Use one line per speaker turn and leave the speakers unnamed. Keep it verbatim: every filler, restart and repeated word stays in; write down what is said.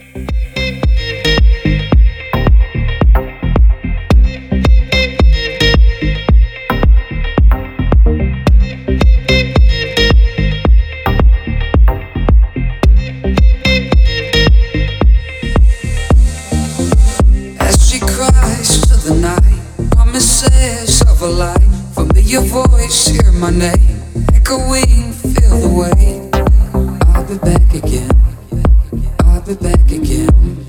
Promises of a life, familiar voice, hear my name, echoing, feel the weight. I'll be back again, I'll be back again.